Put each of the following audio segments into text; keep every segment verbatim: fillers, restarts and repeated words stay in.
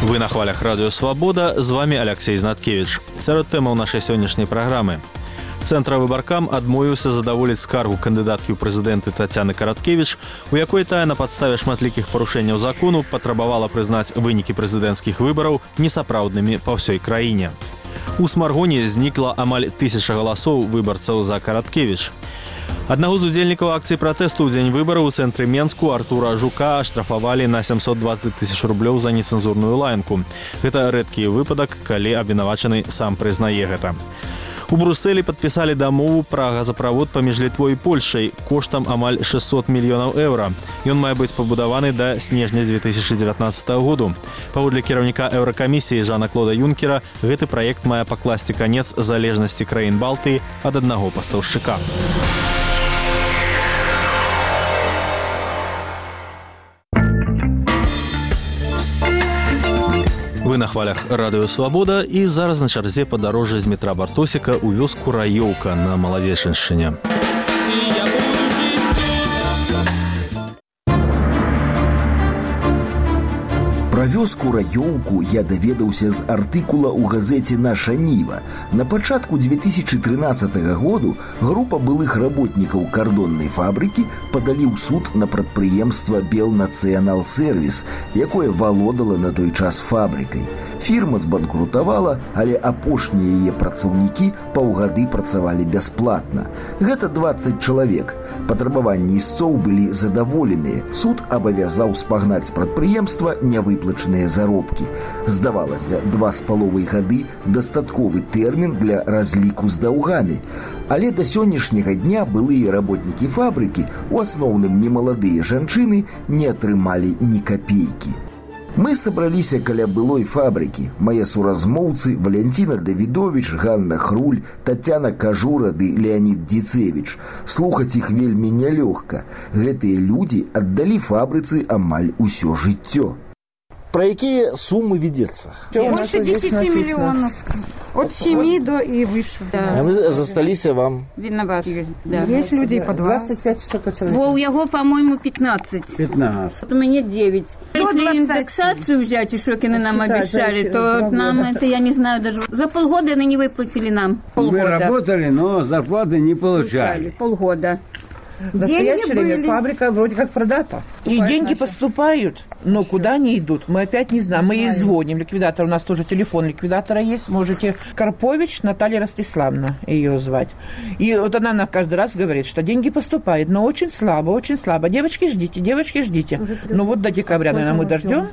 Вы на хвалях Радыё Свабода, з вами Алексей Знаткевич. Сярод тэмаў нашай сённяшняй праграмы. Цэнтравыбаркам адмовіўся задаволіць скаргу кандыдаткі ў прэзідэнты Тацяны Караткевіч, у якой тая на падставе шматлікіх парушэнняў закону патрабавала прызнаць вынікі прэзідэнцкіх выбараў несапраўднымі па ўсёй краіне. У Смаргоне знікла амаль тысяча галасоў выбарцаў за Караткевіч. Аднаго з удзельнікаў акцыі пратэсту ў дзень выбараў у цэнтры Менску Артура Жука аштрафавалі на сямсот дваццаць тысяч рублёў за нецэнзурную лаянку. Гэта рэдкі выпадак, калі абвінавачаны сам прызнае гэта. У Брусэлі падпісалі дамову пра газаправод паміж Літвой і Польшай коштам амаль шэсцьсот мільёнаў еўра. Ён мае быць пабудаваны да снежня две тысячы дзевятнаццатага году. Паводле кіраўніка Еўракамісіі Жана-Клода Юнкера, гэты праект мае пакласці канец залежнасці краін Балтыі ад аднаго пастаўшчыка. Вы на хвалях Радыё Свабода, і зараз на чарзе падарожжа з метра Бартосіка ў вёску Раёўка на Маладзечаншчыне. Пра вёску Раёўку я даведаўся з артыкула ў газеце «Наша Ніва». На пачатку две тысячи тринадцатага году група былых работнікаў кардоннай фабрыкі падалі ў суд на прадпрыемства «Белнацыянал Сервіс», якое валодала на той час фабрыкай. Фірма збанкрутавала, але апошнія яе працаўнікі паўгады працавалі бясплатна. Гэта дваццаць чалавек. Патрабаванні істцоў былі задаволеныя. Суд абавязаў спагнаць з прадпрыемства нявыплачаныя заробкі. Здавалася, два з паловай гады дастатковы тэрмін для разліку з даўгамі. Але да сённяшняга дня былыя работнікі фабрыкі, у асноўным немаладыя жанчыны, не атрымалі ні капейкі. Мы сабраліся каля былой фабрыкі. Мае суразмоўцы Валянціна Давідовіч, Ганна Хруль, Тацяна Кажура ды Леонід Дзіцевіч. Слухаць іх вельмі нялёгка. Гэтыя людзі аддалі фабрыцы амаль усё жыццё. Про какие суммы ведется? Больше десяти миллионов. От семи до и выше. Да. А мы застались вам? Виноват. Да. Есть люди и по двадцать пять штук человек. Во, у его, по-моему, пятнадцать. пятнадцать. У меня девять. Если индексацию взять, и Шокины нам обещали, то нам это, я не знаю, даже за полгода они не выплатили нам. Полгода. Мы работали, но зарплаты не получали. Полгода. В настоящее время фабрика вроде как продата. И деньги поступают, но куда они идут, мы опять не знаем. Мы ей звоним, ликвидатор, у нас тоже телефон ликвидатора есть. Можете, Карпович Наталья Ростиславовна ее звать. И вот она нам каждый раз говорит, что деньги поступают, но очень слабо, очень слабо. Девочки, ждите, девочки, ждите. Ну вот до декабря, наверное, мы дождем.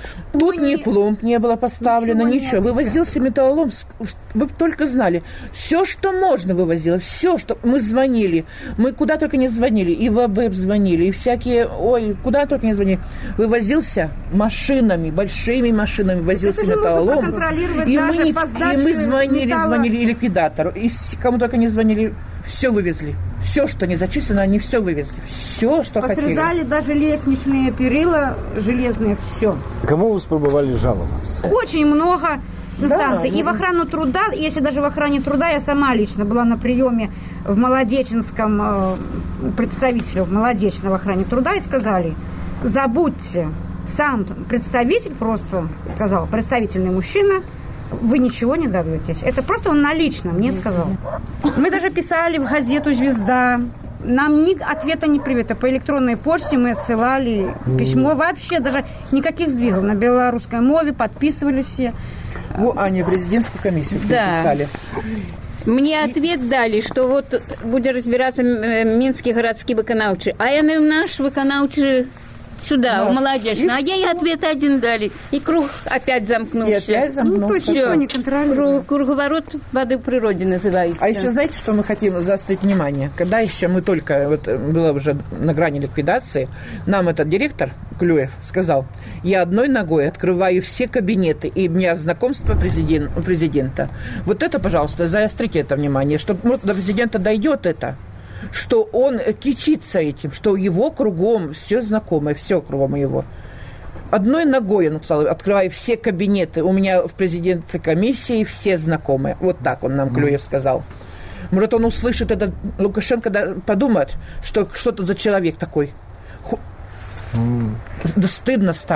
Тут ни пломб не было поставлено, ничего. ничего. Вывозился металлолом, вы только знали. Все, что можно, вывозило. Все, что... Мы звонили. Мы куда только не звонили. И в АБЭП звонили, и всякие... Ой, куда только не звонили. Вывозился машинами, большими машинами возился металлолом. И мы, не... и мы звонили, металла... звонили и ликвидатору. И кому только не звонили, все вывезли. Все, что не зачислено, они все вывезли. Все, что Посрезали хотели. Посрезали даже лестничные перила, железные, все. Кому вы пробовали жаловаться? Очень много инстанций. Да, и в охрану труда, если даже в охране труда, я сама лично была на приеме в Молодеченском, э, представителю в Молодечном в охране труда, и сказали, забудьте, сам представитель просто сказал, представительный мужчина, вы ничего не добьетесь. Это просто он налично мне сказал. Мы даже писали в газету «Звезда». Нам ни ответа, ни привета. По электронной почте мы отсылали письмо. Вообще даже никаких сдвигов. На белорусской мове подписывали все. Во, а не президентскую комиссию подписали. Да. Мне ответ дали, что вот будет разбираться Минский городский выконавчий. А я наш выконавчий... Сюда, да. В Молодечный. А ей ответ один дали. И круг опять замкнулся. И опять замкнулся. Ну, все, не контролируем. Круговорот воды в природе называется. А еще знаете, что мы хотим заострить внимание? Когда еще мы только, вот было уже на грани ликвидации, нам этот директор Клюев сказал, я одной ногой открываю все кабинеты, и у меня знакомство президент, президента. Вот это, пожалуйста, заострите это внимание, чтобы вот, до президента дойдет это. Что он кичится этим, что его кругом все знакомое, все кругом его. Одной ногой он сказал, открываю все кабинеты, у меня в президентской комиссии все знакомые. Вот так он нам, Клюев, сказал. Может, он услышит это, Лукашенко подумает, что что-то за человек такой. Да стыдно станет.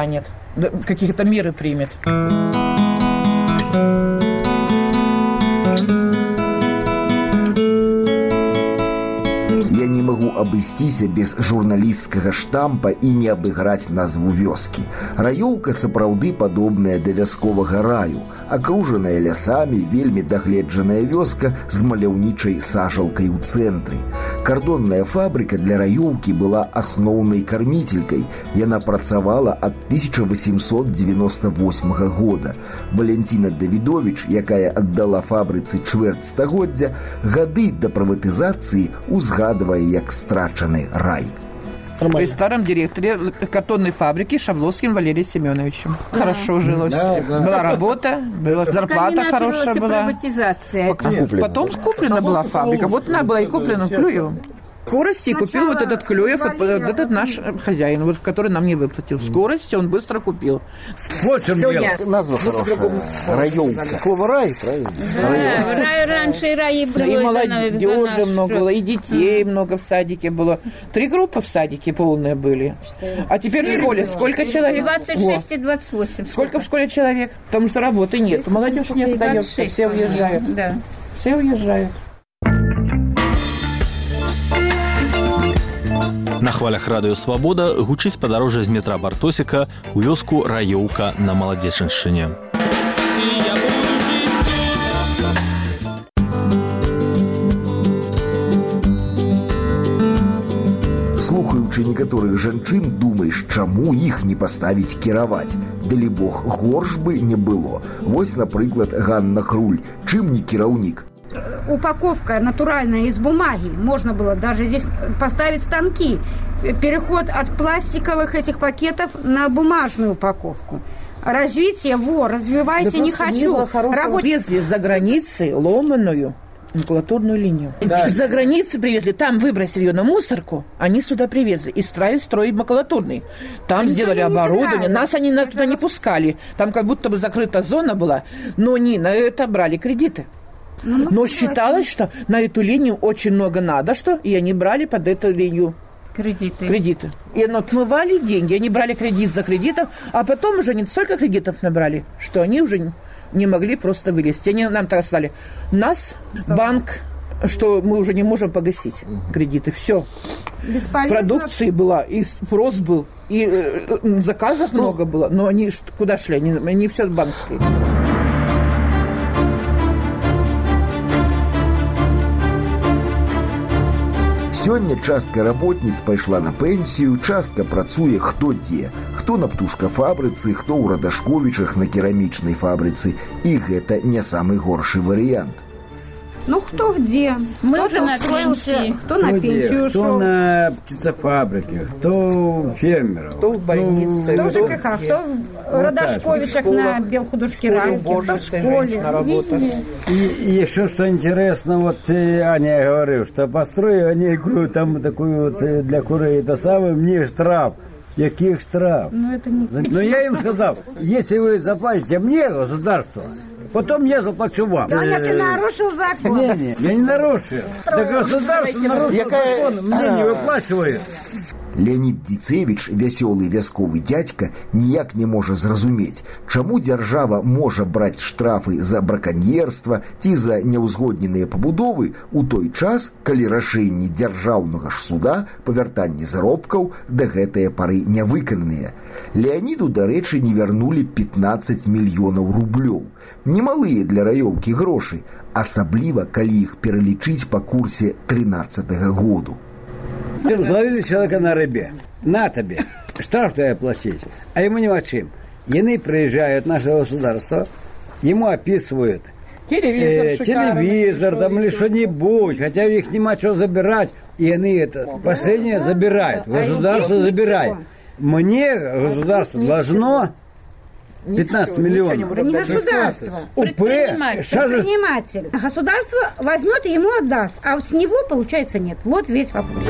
какие-то меры примет. Я не магу абысціся без журналісцкага штампа і не абыграць назву вёскі. Раёўка сапраўды падобная да вясковага раю. Акружаная лясамі, вельмі дагледжаная вёска з маляўнічай сажалкай у цэнтры. Кардонная фабрыка для раёўкі была асноўнай карміцелькай. Яна працавала ад тысяча восемьсот девяносто восьмага года. Валентина Давидович, якая аддала фабрыцы чвэрць стагоддзя, гады да прыватызацыі узгадвае як страчаны рай. При старом директоре картонной фабрики Шавловским Валерием Семеновичем. Да. Хорошо жилось. Да, да. Была работа, была зарплата хорошая была. Приватизация. Потом куплена была фабрика. Вот она была и куплена Клюевым. Скорости купил вот этот Клюев, вот этот наш хозяин, вот, который нам не выплатил. Скорости он быстро купил. Вот чем дело. Назва хорошая. Раёвка. Слово рай, правильно? Да, рай, раньше рай было. И молодежи много было, и детей много в садике было. Три группы в садике полные были. А теперь в школе сколько человек? двадцать шесть и двадцать восемь. Сколько в школе человек? Потому что работы нет. Молодежь не остается. Все уезжают. Да. Все уезжают. На хвалях радыё «Свабода» гучыць падарожжа з метра Бартосіка ў вёску Раёўка на Маладзечыншчыне. Слухаючы некаторых жанчын, думаеш, чаму іх не паставіць кіраваць. Далі бог, горш бы не было. Вось, напрыклад, Ганна Хруль. Чым не кіраўнік? Упаковка натуральная из бумаги. Можно было даже здесь поставить станки. Переход от пластиковых этих пакетов на бумажную упаковку. Развитие, во, развивайся, да не хочу. Работ... Привезли за границей ломаную макулатурную линию. Да. За границы привезли, там выбросили ее на мусорку, они сюда привезли и стали строить макулатурный. Там они сделали оборудование, нас они на, туда не пускали. Там как будто бы закрыта зона была, но не на это брали кредиты. Ну, Но считалось, что на эту линию очень много надо, что и они брали под эту линию кредиты. кредиты. И отмывали деньги, они брали кредит за кредитом, а потом уже не столько кредитов набрали, что они уже не могли просто вылезть. Они нам так сказали, нас банк, что мы уже не можем погасить кредиты. Все. Бесполезно. Продукции была, и спрос был, и э, заказов ну, много было, но они куда шли? Они, они все в банк шли. Сёння частка работніц пайшла на пенсію, частка працуе хто дзе, хто на птушкафабрыцы, хто ў Радашковічах на керамічнай фабрыцы. І гэта не самы горшы варыянт. Ну, кто где? Мы кто уже на пенсии. Кто на пенсию ушел? Кто на птицефабрике, кто фермеров. Кто в больнице. Кто в ЖКХ, кто в вот Радашковичах на Белхудожке-Райке, кто в школе. И, и еще что интересно, вот Аня говорил, что построю они там такую вот для курей, это самое, мне штраф. Яких штраф? Ну, это не... Но я им сказал, если вы заплатите мне, государство, потом я заплачу вам. Таня, ты нарушил закон. Не, не, я не нарушил. Так государство нарушило закон, мне не выплачивает. Леонид Дзіцевіч, вясёлы вясковы дзядзька, ніяк не можа зразумець, чаму дзяржава можа браць штрафы за браканьерства ці за няўзгодненыя пабудовы ў той час, калі рашэнні дзяржаўнага ж суда па вяртанні заробкаў да гэтыя пары не выкананыя. Леоніду, дарэчы, не вярнулі пятнадцать мільёнаў рублёў. Немалыя для раёўкі грошы, асабліва, калі іх пералічыць па курсе тринадцатага году. Зловили человека на рыбе. На тебе. Штраф тебе платить. А ему не мочим. Яны приезжают, наше государство, ему описывают телевизор, э, телевизор там или что-нибудь, хотя их нема что забирать, и они это последнее забирают. Государство забирает. Мне государство должно пятнадцать миллионов. Это не государство. Предприниматель. Предприниматель. Государство возьмет и ему отдаст, а с него, получается, нет. Вот весь вопрос.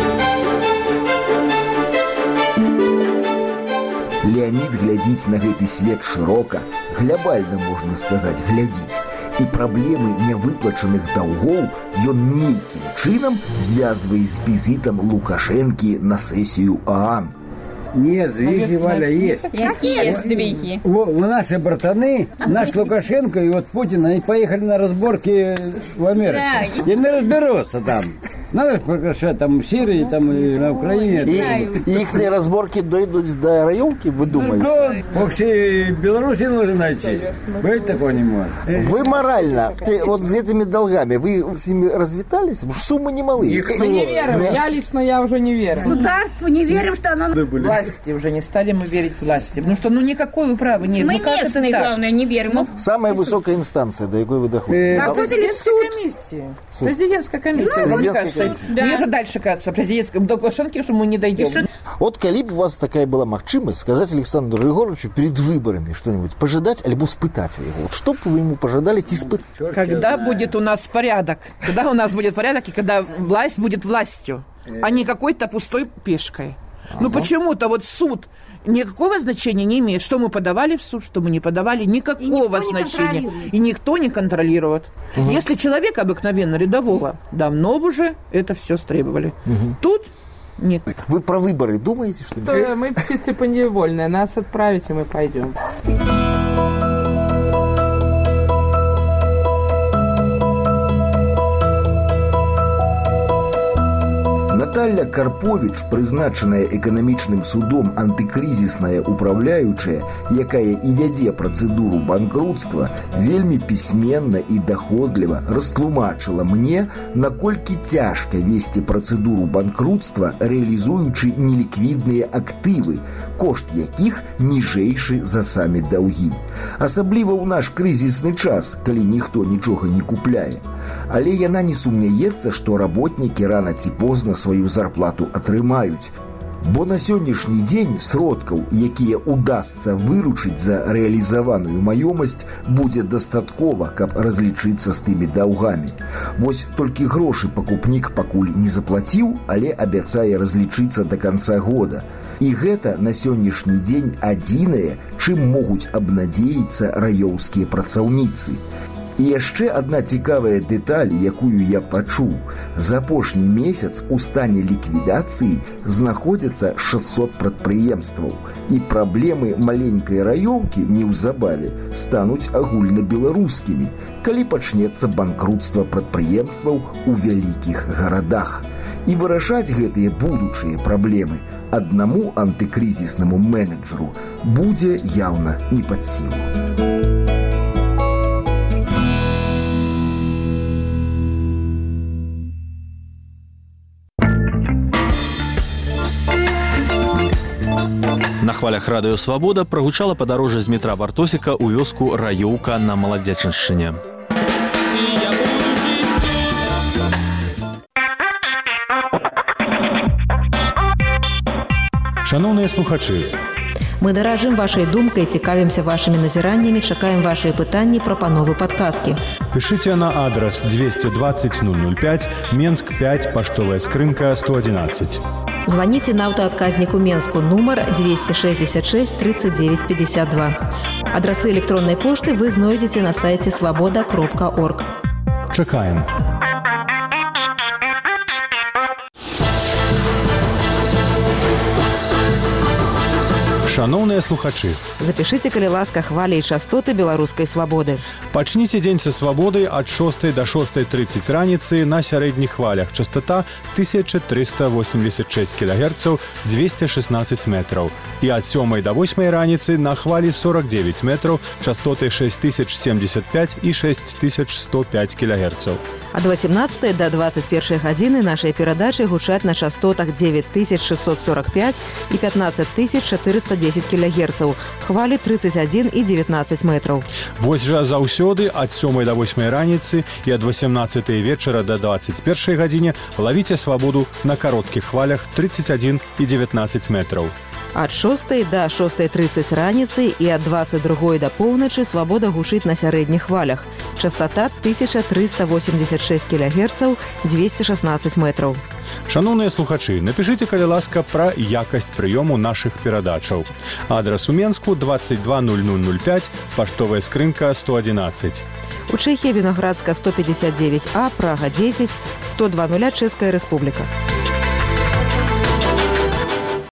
Леонид глядзіць на гэты свет шырока, глябальна, можна сказаць, глядзіць. І праблемы нявыплачаных даўгоў ён нейкім чынам звязвае з візітам Лукашэнкі на сесію ААН. Нет, сдвиги, Валя, есть. Какие сдвиги? У, у наши братаны, наш Лукашенко и вот Путин, они поехали на разборки в Америку. Да. И не разберутся там. Надо прекращать там в Сирии, там и на Украине. И их разборки дойдут до районки, вы думаете? Ну, по всей Беларуси нужно найти. Быть такого не может. Вы морально, ты, вот с этими долгами, вы с ними развитались? Суммы немалые. Мы не верим. Я лично, я уже не верю. Государству не верим, что оно... Власти уже не стали мы верить власти. Потому что, ну, никакой управы нет. Мы ну, как местные, это так? главное, не верим. Мы Самая высокая инстанция, до какой вы доходите? Э, Президентская комиссия. Президентская комиссия. Ну, Мне президентская кажется, Да. мне же дальше кажется, президентская. До Лукашенко, что мы не дойдем. Вот коли б у вас такая была махчимость сказать Александру Егоровичу перед выборами что-нибудь, пожидать, альбо спытать его. Вот что бы вы ему пожидали, те спытать? Когда будет у нас порядок? Когда у нас будет порядок и когда власть будет властью, а не какой-то пустой пешкой. Ну почему-то вот суд никакого значения не имеет. Что мы подавали в суд, что мы не подавали, никакого И значения. И никто не контролирует. Угу. Если человека обыкновенно рядового, давно бы уже это все стребовали. Угу. Тут нет. Вы про выборы думаете, что ли? Мы птицы подневольные, нас отправить, и мы пойдем. Наталья Карпович, прызначаная эканамічным судом антыкрызісная упраўляючая, якая і вядзе працэдуру банкрутства, вельмі пісьменна і даходліва растлумачыла мне, наколькі цяжка весці працэдуру банкрутства, рэалізуючы неліквідныя актывы, кошт якіх ніжэйшы за самі даўгі. Асабліва ў наш крызісны час, калі ніхто нічога не купляе. Але яна не сумняецца, што работнікі рана ці позна сваю зарплату атрымаюць. Бо на сённяшні дзень сродкаў, якія удасца выручыць за рэалізаваную маёмасць, будзе дастаткова, каб разлічыцца з тымі даўгамі. Вось толькі грошы пакупнік пакуль не заплаціў, але абяцае разлічыцца да канца года. І гэта на сённяшні дзень адзінае, чым могуць абнадзеіцца раёўскія працаўніцы. І яшчэ адна цікавая дэталь, якую я пачуў. За апошні месяц у стане ліквідацыі знаходзяцца шэсцьсот прадпрыемстваў. І праблемы маленькай раёўкі неўзабаве стануць агульнабеларускімі, калі пачнецца банкрутства прадпрыемстваў у вялікіх гарадах. І вырашаць гэтыя будучыя праблемы аднаму антыкрызіснаму менеджеру будзе яўна не пад сілу. На хвалях радыё «Свабода» прагучала падарожжа з метра Бартосіка ў вёску Раёўка на Маладзечаншчыне. Шановныя слухачы, мы даражым вашай думкай, цікавімся вашымі назіраннямі, чакаем вашыя пытанні, прапановы, падказкі. пішыце на адрас двести двадцать ноль ноль пять, Менск пять, паштовая скрынка сто одиннадцать. Звоните на аўтаадказнік у Менску, нумар двести шестьдесят шесть тридцать девять пятьдесят два. Адрасы электроннай пошты вы знойдзеце на сайце свабода кропка орг. Чакаем. Шановныя слухачы, запішыце, калі ласка, хвалі і частоты беларускай свабоды. Пачніце дзень са свабоды ад шостай да шостай тридцать раніцы на сярэдніх хвалях. Частота тысяча триста восемьдесят шесть килогерцаў, двести шестнадцать метров. І ад сёмай да восьмай раніцы на хвалі сорок девять метров, частоты шесть тысяч семьдесят пять і шесть тысяч сто пять килогерцаў. Ад восемнадцатай да двадцать першай гадзіны нашай перадачы гучаць на частотах девять тысяч шестьсот сорок пять і пятнадцать тысяч четыреста десять килогерцаў, хвалі тридцать один і девятнадцать метров. Вось жа заўсёды ад сёмай да восьмай раніцы і ад восемнадцатай вечара да двадцать першай гадзіне лавіце свабоду на кароткіх хвалях тридцать один і девятнадцать метров. Ад шостай да шостай тридцать раніцы і ад двадцать другой да поўначы свабода гучыць на сярэдніх хвалях. Частота тысяча триста восемьдесят шесть килогерцаў, двести шестнадцать метров. Шановныя слухачы, напішыце, калі ласка, пра якасць прыёму нашых перадачаў. Адрас у Менску двадцать два ноль ноль ноль пять, паштовая скрынка сто одиннадцать. У Чэхіі Вінаградска сто пятьдесят девять А, Прага десять, сто два нуля Чэшская Рэспубліка.